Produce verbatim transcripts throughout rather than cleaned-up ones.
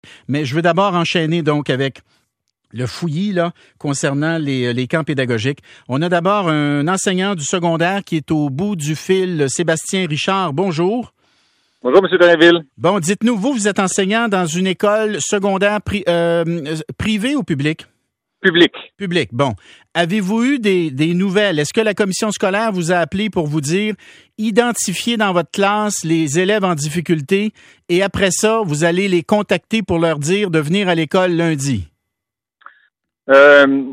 Mais je veux d'abord enchaîner donc avec le fouillis là, concernant les, les camps pédagogiques. On a d'abord un enseignant du secondaire qui est au bout du fil, Sébastien Richard. Bonjour. Bonjour, M. Drainville. Bon, dites-nous, vous, vous êtes enseignant dans une école secondaire pri- euh, privée ou publique? Public. Public, bon. Avez-vous eu des, des nouvelles? Est-ce que la commission scolaire vous a appelé pour vous dire identifiez dans votre classe les élèves en difficulté et après ça, vous allez les contacter pour leur dire de venir à l'école lundi? Euh,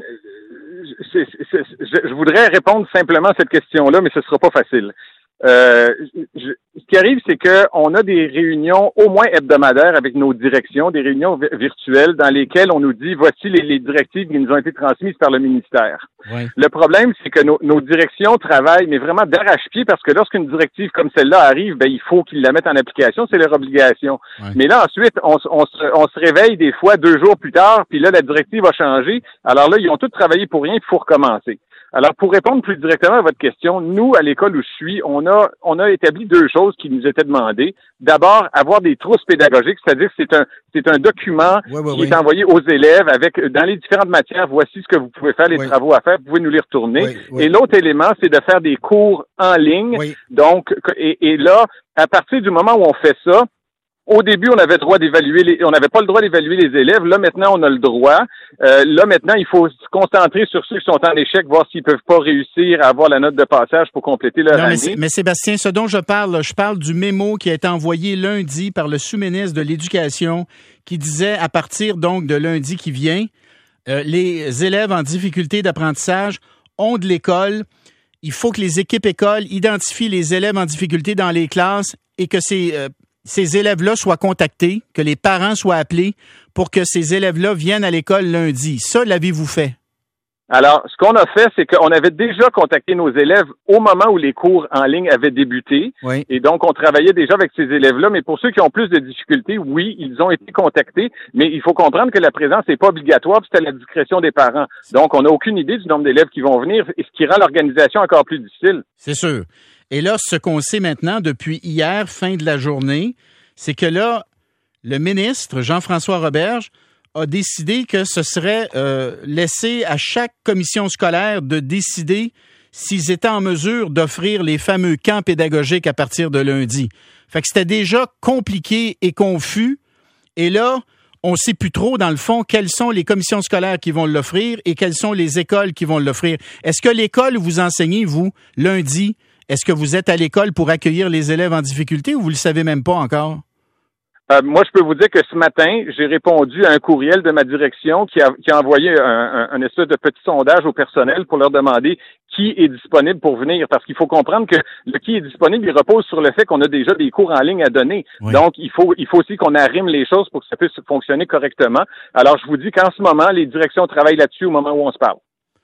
c'est, c'est, je, je voudrais répondre simplement à cette question-là, mais ce ne sera pas facile. Euh, je, ce qui arrive, c'est que on a des réunions au moins hebdomadaires avec nos directions, des réunions vi- virtuelles dans lesquelles on nous dit voici les, les directives qui nous ont été transmises par le ministère. Oui. Le problème, c'est que nos, nos directions travaillent, mais vraiment d'arrache-pied, parce que lorsqu'une directive comme celle-là arrive, ben il faut qu'ils la mettent en application, c'est leur obligation. Oui. Mais là, ensuite, on, on, se, on se réveille des fois deux jours plus tard, puis là, la directive a changé. Alors là, ils ont tous travaillé pour rien, il faut recommencer. Alors, pour répondre plus directement à votre question, nous, à l'école où je suis, on a on a établi deux choses qui nous étaient demandées. D'abord, avoir des trousses pédagogiques, c'est-à-dire que c'est un c'est un document oui, oui, qui oui. est envoyé aux élèves avec dans les différentes matières, voici ce que vous pouvez faire, les Oui. travaux à faire, vous pouvez nous les retourner. Oui, oui. Et l'autre élément, c'est de faire des cours en ligne. Oui. Donc, et, et là, à partir du moment où on fait ça, au début, on avait le droit d'évaluer les, on n'avait pas le droit d'évaluer les élèves. Là, maintenant, on a le droit. Euh, là, maintenant, il faut se concentrer sur ceux qui sont en échec, voir s'ils peuvent pas réussir à avoir la note de passage pour compléter leur Non, année. mais, mais Sébastien, ce dont je parle, là, je parle du mémo qui a été envoyé lundi par le sous-ministre de l'Éducation qui disait à partir donc de lundi qui vient, euh, les élèves en difficulté d'apprentissage ont de l'école. Il faut que les équipes écoles identifient les élèves en difficulté dans les classes et que ces euh, ces élèves-là soient contactés, que les parents soient appelés pour que ces élèves-là viennent à l'école lundi. Ça, l'avez-vous fait? Alors, ce qu'on a fait, c'est qu'on avait déjà contacté nos élèves au moment où les cours en ligne avaient débuté. Oui. Et donc, on travaillait déjà avec ces élèves-là. Mais pour ceux qui ont plus de difficultés, oui, ils ont été contactés. Mais il faut comprendre que la présence n'est pas obligatoire, puis c'est à la discrétion des parents. Donc, on n'a aucune idée du nombre d'élèves qui vont venir, ce qui rend l'organisation encore plus difficile. C'est sûr. Et là, ce qu'on sait maintenant depuis hier, fin de la journée, c'est que là, le ministre, Jean-François Roberge, a décidé que ce serait euh, laissé à chaque commission scolaire de décider s'ils étaient en mesure d'offrir les fameux camps pédagogiques à partir de lundi. Fait que c'était déjà compliqué et confus. Et là, on ne sait plus trop, dans le fond, quelles sont les commissions scolaires qui vont l'offrir et quelles sont les écoles qui vont l'offrir. Est-ce que l'école où vous enseignez, vous, lundi, est-ce que vous êtes à l'école pour accueillir les élèves en difficulté ou vous ne le savez même pas encore? Euh, moi, je peux vous dire que ce matin, j'ai répondu à un courriel de ma direction qui a, qui a envoyé un, un, un espèce de petit sondage au personnel pour leur demander qui est disponible pour venir. Parce qu'il faut comprendre que le qui est disponible, il repose sur le fait qu'on a déjà des cours en ligne à donner. Oui. Donc, il faut, il faut aussi qu'on arrime les choses pour que ça puisse fonctionner correctement. Alors, je vous dis qu'en ce moment, les directions travaillent là-dessus au moment où on se parle.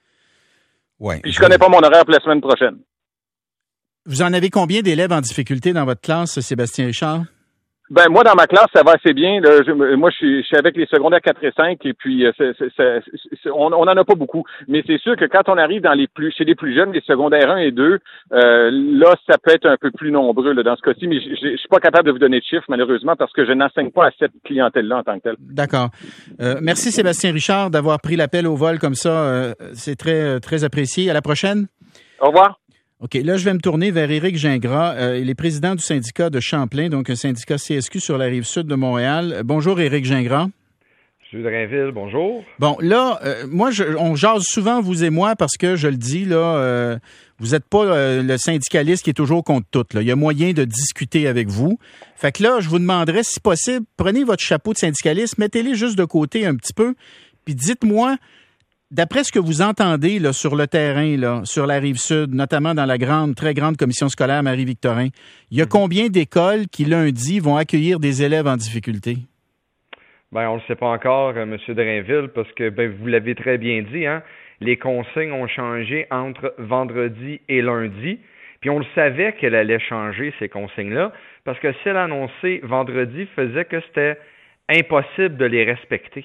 Ouais. Puis je connais pas mon horaire pour la semaine prochaine. Vous en avez combien d'élèves en difficulté dans votre classe, Sébastien Richard? Ben moi, dans ma classe, ça va assez bien. Là. Je, moi, je suis, je suis avec les secondaires quatre et cinq, et puis c'est, c'est, c'est, c'est, on n'en a pas beaucoup. Mais c'est sûr que quand on arrive dans les plus, chez les plus jeunes, les secondaires un et deux, euh, là, ça peut être un peu plus nombreux là, dans ce cas-ci. Mais je, je, je suis pas capable de vous donner de chiffres, malheureusement, parce que je n'enseigne pas à cette clientèle-là en tant que telle. D'accord. Euh, merci, Sébastien Richard, d'avoir pris l'appel au vol comme ça. Euh, c'est très, très apprécié. À la prochaine. Au revoir. OK, là, je vais me tourner vers Éric Gingras. Euh, il est président du syndicat de Champlain, donc un syndicat C S Q sur la rive sud de Montréal. Bonjour, Éric Gingras. Monsieur Drainville, bonjour. Bon, là, euh, moi, je, on jase souvent, vous et moi, parce que, je le dis, là, euh, vous n'êtes pas euh, le syndicaliste qui est toujours contre tout. Là. Il y a moyen de discuter avec vous. Fait que là, je vous demanderais, si possible, prenez votre chapeau de syndicaliste, mettez-les juste de côté un petit peu, puis dites-moi, d'après ce que vous entendez là, sur le terrain, là, sur la Rive-Sud, notamment dans la grande, très grande commission scolaire Marie-Victorin, il y a combien d'écoles qui, lundi, vont accueillir des élèves en difficulté? Ben, on ne le sait pas encore, euh, M. Drainville, parce que ben, vous l'avez très bien dit, hein, les consignes ont changé entre vendredi et lundi. Puis on le savait qu'elle allait changer, ces consignes-là, parce que celle annoncée vendredi faisait que c'était impossible de les respecter.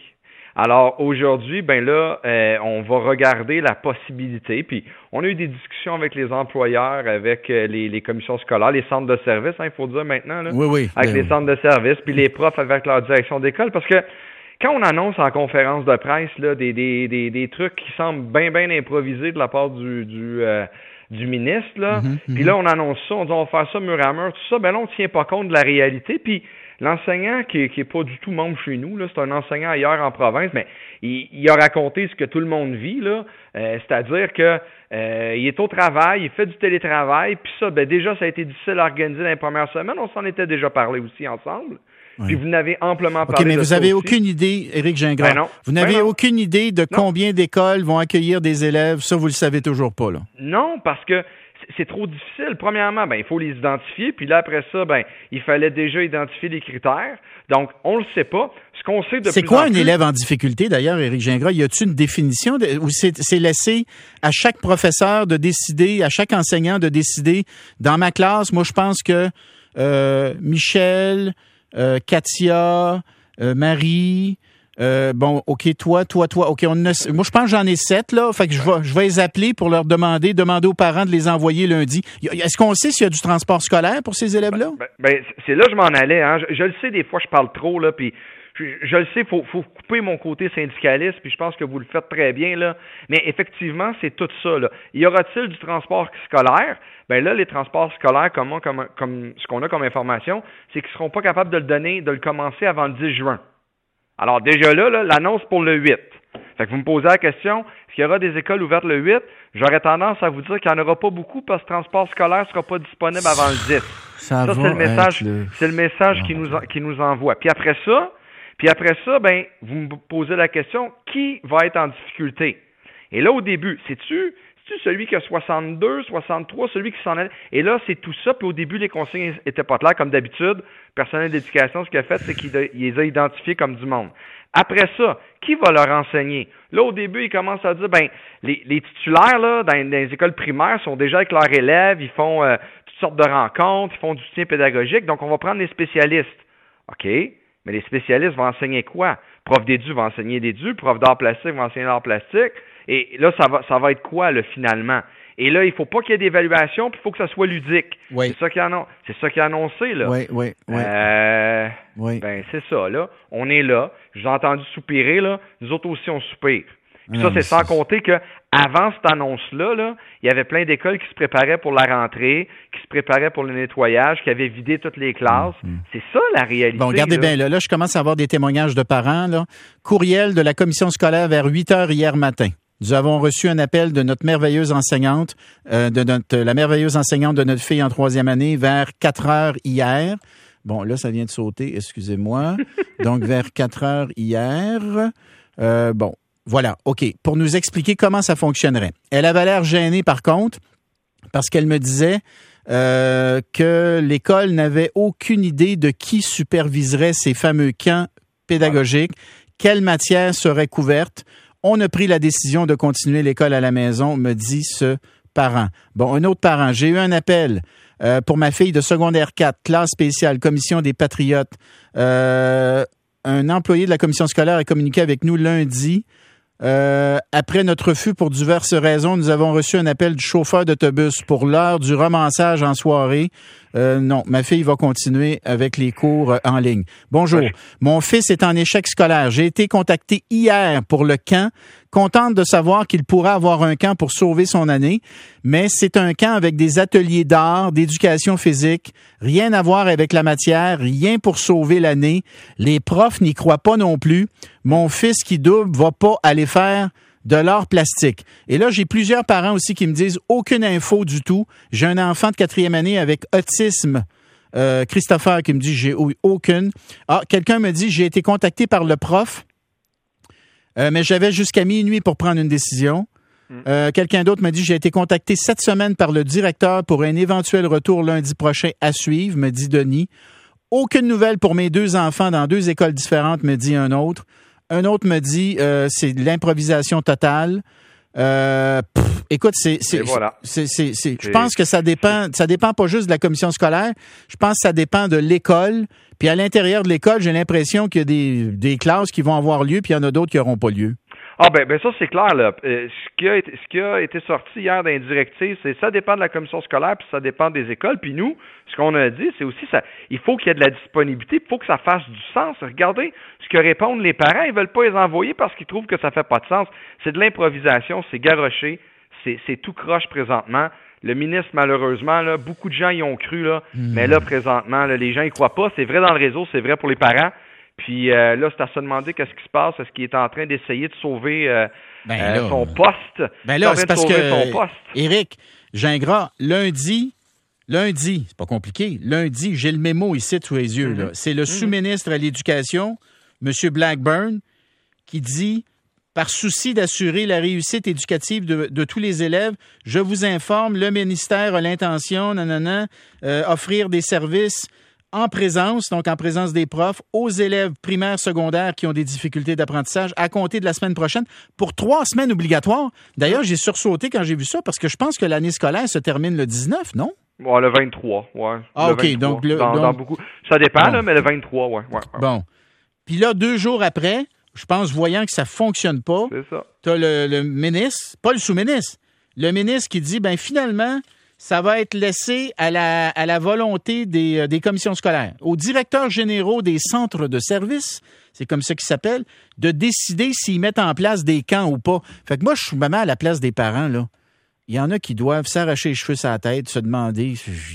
Alors aujourd'hui, ben là, euh, on va regarder la possibilité. Puis on a eu des discussions avec les employeurs, avec euh, les, les commissions scolaires, les centres de services, il hein, faut dire maintenant, là, oui, oui, avec ben les oui. centres de services, puis les profs avec leur direction d'école, parce que quand on annonce en conférence de presse là, des, des, des, des trucs qui semblent bien, bien improvisés de la part du du, euh, du ministre, là, Mm-hmm, puis là, on annonce ça, on dit on va faire ça mur à mur, tout ça, ben là, on ne tient pas compte de la réalité, puis l'enseignant qui est, qui est pas du tout membre chez nous, là, c'est un enseignant ailleurs en province, mais il, il a raconté ce que tout le monde vit, là, euh, c'est-à-dire que euh, il est au travail, il fait du télétravail, puis ça, ben déjà, ça a été difficile à organiser dans les premières semaines, on s'en était déjà parlé aussi ensemble. Oui. Puis vous n'avez amplement parlé. OK, mais de vous ça n'avez aussi. aucune idée, Éric Gingras. Ben non. Vous n'avez ben aucune idée de non. combien d'écoles vont accueillir des élèves. Ça, vous le savez toujours pas, là. Non, parce que c'est trop difficile. Premièrement, ben il faut les identifier. Puis là, après ça, ben il fallait déjà identifier les critères. Donc, on le sait pas. Ce qu'on sait de C'est plus quoi en un plus... élève en difficulté, d'ailleurs, Éric Gingras? Y a-t-il une définition de, ou c'est, c'est laissé à chaque professeur de décider, à chaque enseignant de décider? Dans ma classe, moi, je pense que euh, Michel... Euh, Katia, euh, Marie, euh, bon, OK, toi, toi, toi, OK, on a, moi, je pense que j'en ai sept, là, fait que je vais, je vais les appeler pour leur demander, demander aux parents de les envoyer lundi. Est-ce qu'on sait s'il y a du transport scolaire pour ces élèves-là? Ben, ben, c'est là que je m'en allais, hein. Je, je le sais, des fois, je parle trop, là, puis je, je le sais, faut, faut couper mon côté syndicaliste, puis je pense que vous le faites très bien, là. Mais effectivement, c'est tout ça, là. Y aura-t-il du transport scolaire? Ben là, les transports scolaires, comme, comme, comme ce qu'on a comme information, c'est qu'ils ne seront pas capables de le donner, de le commencer avant le dix juin. Alors déjà là, là l'annonce pour le huit. Fait que vous me posez la question, est-ce qu'il y aura des écoles ouvertes le huit? J'aurais tendance à vous dire qu'il n'y en aura pas beaucoup parce que le transport scolaire ne sera pas disponible avant le dix. Ça, ça va c'est le message, le... c'est le message qui nous, qui nous envoie. Puis après ça, puis après ça, ben, vous me posez la question, qui va être en difficulté? Et là, au début, c'est-tu... celui qui a soixante-deux, soixante-trois, celui qui s'en allait. Et là, c'est tout ça. Puis au début, les consignes étaient pas claires. Comme d'habitude, le personnel d'éducation, ce qu'il a fait, c'est qu'il les a identifiés comme du monde. Après ça, qui va leur enseigner? Là, au début, il commence à dire, ben, les, les titulaires, là, dans, dans les écoles primaires, sont déjà avec leurs élèves, ils font euh, toutes sortes de rencontres, ils font du soutien pédagogique. Donc, on va prendre les spécialistes. OK, mais les spécialistes vont enseigner quoi? Prof d'édu va enseigner d'édu, prof d'art plastique va enseigner l'art plastique. Et là, ça va, ça va être quoi, là, finalement? Et là, il ne faut pas qu'il y ait d'évaluation, puis il faut que ça soit ludique. Oui. C'est ça qui est annon- c'est ça qui est annoncé, là. Oui, oui, oui. Euh, oui. Ben, c'est ça, là. On est là. Je vous ai entendu soupirer, là. Nous autres aussi, on soupire. Puis ça, c'est sans compter que avant cette annonce-là, là, il y avait plein d'écoles qui se préparaient pour la rentrée, qui se préparaient pour le nettoyage, qui avaient vidé toutes les classes. Mmh. C'est ça, la réalité. Bon, regardez là. bien, là, là, je commence à avoir des témoignages de parents, là. Courriel de la commission scolaire vers huit heures hier matin. Nous avons reçu un appel de notre merveilleuse enseignante, euh, de notre, la merveilleuse enseignante de notre fille en troisième année vers quatre heures hier. Bon, là, ça vient de sauter, excusez-moi. Donc, vers quatre heures hier. Euh, bon, voilà, OK. Pour nous expliquer comment ça fonctionnerait. Elle avait l'air gênée, par contre, parce qu'elle me disait euh, que l'école n'avait aucune idée de qui superviserait ces fameux camps pédagogiques, quelle matière serait couverte. On a pris la décision de continuer l'école à la maison, me dit ce parent. Bon, un autre parent. J'ai eu un appel euh, pour ma fille de secondaire quatre, classe spéciale, commission des patriotes. Euh, un employé de la commission scolaire a communiqué avec nous lundi. Euh, après notre refus pour diverses raisons, nous avons reçu un appel du chauffeur d'autobus pour l'heure du ramassage en soirée. Euh, non, ma fille va continuer avec les cours en ligne. Bonjour. Oui. Mon fils est en échec scolaire. J'ai été contacté hier pour le camp, contente de savoir qu'il pourra avoir un camp pour sauver son année, mais c'est un camp avec des ateliers d'art, d'éducation physique, rien à voir avec la matière, rien pour sauver l'année. Les profs n'y croient pas non plus. Mon fils qui double va pas aller faire de l'art plastique. Et là, j'ai plusieurs parents aussi qui me disent aucune info du tout. J'ai un enfant de quatrième année avec autisme. Euh, Christopher qui me dit j'ai aucune. Ah, quelqu'un me dit j'ai été contacté par le prof, euh, mais j'avais jusqu'à minuit pour prendre une décision. Euh, quelqu'un d'autre me dit j'ai été contacté cette semaine par le directeur pour un éventuel retour lundi prochain à suivre, me dit Denis. Aucune nouvelle pour mes deux enfants dans deux écoles différentes, me dit un autre. Un autre me dit euh, c'est de l'improvisation totale. Euh, pff, écoute, c'est, c'est, voilà. c'est, c'est, c'est, je pense que ça dépend, ça dépend pas juste de la commission scolaire. Je pense que ça dépend de l'école. Puis à l'intérieur de l'école, j'ai l'impression qu'il y a des, des classes qui vont avoir lieu, puis il y en a d'autres qui n'auront pas lieu. Ah ben, ben ça c'est clair là. Euh, ce qui a été, ce qui a été sorti hier dans les directives, c'est ça dépend de la commission scolaire puis ça dépend des écoles. Puis nous, ce qu'on a dit, c'est aussi ça. Il faut qu'il y ait de la disponibilité, il faut que ça fasse du sens. Regardez ce que répondent les parents, ils veulent pas les envoyer parce qu'ils trouvent que ça fait pas de sens. C'est de l'improvisation, c'est garoché, c'est, c'est tout croche présentement. Le ministre, malheureusement, là, beaucoup de gens y ont cru là, mmh. mais là présentement, là, les gens y croient pas. C'est vrai dans le réseau, c'est vrai pour les parents. Puis euh, là, c'est à se demander qu'est-ce qui se passe. Est-ce qu'il est en train d'essayer de sauver euh, ben là, euh, son poste? Ben là, c'est parce que, Éric Gingras, lundi, lundi, c'est pas compliqué, lundi, j'ai le mémo ici sous les yeux. Mm-hmm. Là. C'est le mm-hmm. sous-ministre à l'Éducation, M. Blackburn, qui dit, par souci d'assurer la réussite éducative de, de tous les élèves, je vous informe, le ministère a l'intention, nanana, euh, offrir des services en présence, donc en présence des profs, aux élèves primaires, secondaires qui ont des difficultés d'apprentissage à compter de la semaine prochaine pour trois semaines obligatoires. D'ailleurs, j'ai sursauté quand j'ai vu ça parce que je pense que l'année scolaire se termine le dix-neuf, non? Ouais, le vingt-trois, ouais. Ah, le OK. vingt-trois, Donc, le, dans, donc... dans beaucoup. Ça dépend, bon. là, mais le vingt-trois, ouais, ouais, ouais. Bon. Puis là, deux jours après, je pense, voyant que ça ne fonctionne pas, c'est ça. Tu as le, le ministre, pas le sous-ministre, le ministre qui dit, ben finalement, ça va être laissé à la, à la volonté des, des commissions scolaires, aux directeurs généraux des centres de services, c'est comme ça qu'ils s'appellent, de décider s'ils mettent en place des camps ou pas. Fait que moi, je suis vraiment à la place des parents, là. Il y en a qui doivent s'arracher les cheveux sur la tête, se demander,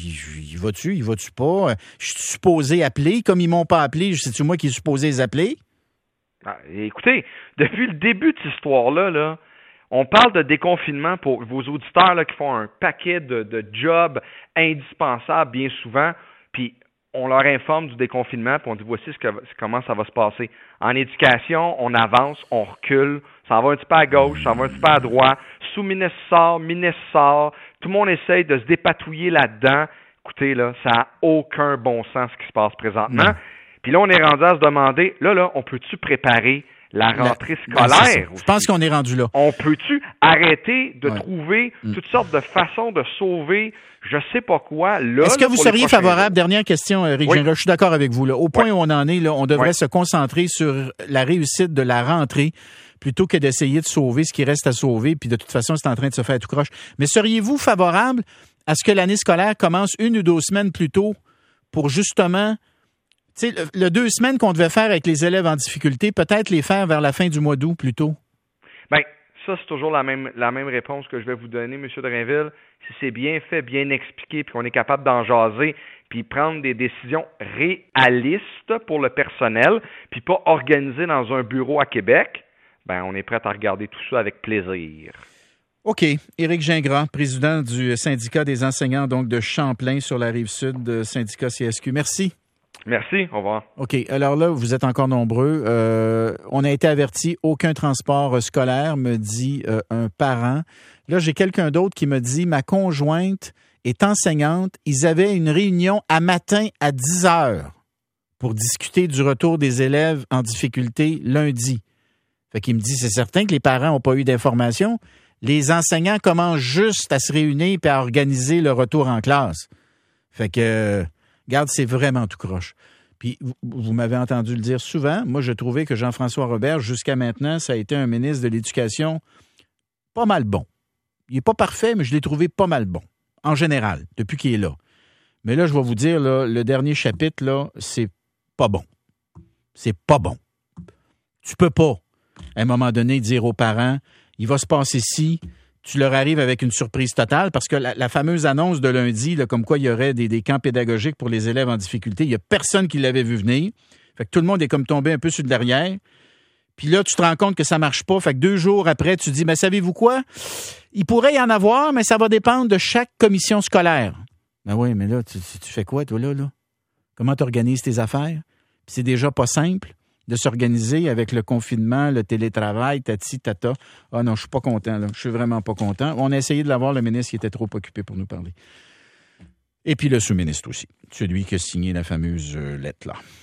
y vas-tu, y vas-tu pas? Je suis supposé appeler, comme ils m'ont pas appelé, c'est-tu moi qui est supposé les appeler? Ah, écoutez, depuis le début de cette histoire-là, là, on parle de déconfinement pour vos auditeurs là, qui font un paquet de, de jobs indispensables bien souvent, puis on leur informe du déconfinement, puis on dit voici ce que, comment ça va se passer. En éducation, on avance, on recule, ça va un petit peu à gauche, ça va un petit peu à droite, sous-ministre sort, ministre sort, tout le monde essaye de se dépatouiller là-dedans. Écoutez, là, ça n'a aucun bon sens ce qui se passe présentement. Mmh. Puis là, on est rendu à se demander, là, là, on peut-tu préparer la rentrée la, scolaire? Ben, je pense qu'on est rendu là. On peut-tu arrêter de ouais. trouver mm. toutes sortes de façons de sauver je sais pas quoi là? Est-ce que là, vous seriez favorable, jours? Dernière question, Éric oui. Gingras, je suis d'accord avec vous. Là. Au point oui. où on en est, là, on devrait oui. se concentrer sur la réussite de la rentrée plutôt que d'essayer de sauver ce qui reste à sauver, puis de toute façon, c'est en train de se faire tout croche. Mais seriez-vous favorable à ce que l'année scolaire commence une ou deux semaines plus tôt pour justement... Tu sais, le, le deux semaines qu'on devait faire avec les élèves en difficulté, peut-être les faire vers la fin du mois d'août plutôt? Bien, ça, c'est toujours la même, la même réponse que je vais vous donner, M. Drainville. Si c'est bien fait, bien expliqué, puis qu'on est capable d'en jaser, puis prendre des décisions réalistes pour le personnel, puis pas organisées dans un bureau à Québec, ben on est prêt à regarder tout ça avec plaisir. OK. Éric Gingras, président du syndicat des enseignants donc de Champlain sur la Rive-Sud, syndicat C S Q. Merci. Merci, au revoir. OK. Alors là, vous êtes encore nombreux. Euh, on a été averti, aucun transport scolaire, me dit euh, un parent. Là, j'ai quelqu'un d'autre qui me dit, ma conjointe est enseignante. Ils avaient une réunion à matin à dix heures pour discuter du retour des élèves en difficulté lundi. Fait qu'il me dit, c'est certain que les parents n'ont pas eu d'informations. Les enseignants commencent juste à se réunir et à organiser le retour en classe. Fait que... Euh, Regarde, c'est vraiment tout croche. Puis, vous, vous m'avez entendu le dire souvent. Moi, je trouvais que Jean-François Roberge, jusqu'à maintenant, ça a été un ministre de l'Éducation pas mal bon. Il n'est pas parfait, mais je l'ai trouvé pas mal bon, en général, depuis qu'il est là. Mais là, je vais vous dire, là, le dernier chapitre, là, c'est pas bon. C'est pas bon. Tu peux pas, à un moment donné, dire aux parents, il va se passer ci, tu leur arrives avec une surprise totale parce que la, la fameuse annonce de lundi, là, comme quoi il y aurait des, des camps pédagogiques pour les élèves en difficulté, il n'y a personne qui l'avait vu venir. Fait que tout le monde est comme tombé un peu sur le derrière. Puis là, tu te rends compte que ça marche pas. Fait que deux jours après, tu dis, mais savez-vous quoi? Il pourrait y en avoir, mais ça va dépendre de chaque commission scolaire. Ben oui, mais là, tu, tu fais quoi, toi, là? là? Comment tu organises tes affaires? Puis c'est déjà pas simple de s'organiser avec le confinement, le télétravail, tati, tata. Ah non, je suis pas content, là. Je suis vraiment pas content. On a essayé de l'avoir, le ministre qui était trop occupé pour nous parler. Et puis le sous-ministre aussi, celui qui a signé la fameuse lettre-là.